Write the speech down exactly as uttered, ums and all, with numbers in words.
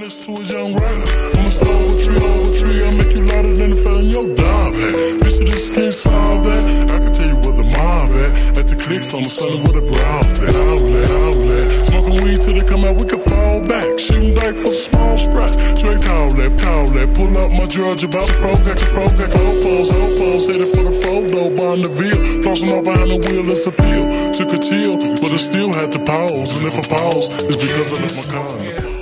listen to a young rider. On the stone tree, over tree, I make you lighter than the fella in your dime hat. Bitch, this can't solve that. I can tell you where the mob at. At the clicks on the sun where the ground's at. Outlet, outlet. Smoking weed till they come out, we can fall back. Shooting dice for a small scratch. Straight towel lap, towel lap. Pull up my judge about the pro back, the pro back. Opos, opos. Headed for the photo, bond the veal. Flossing all behind the wheel, it's a peel. Took a chill, but I still had to pause. And if I pause, it's because I left my car.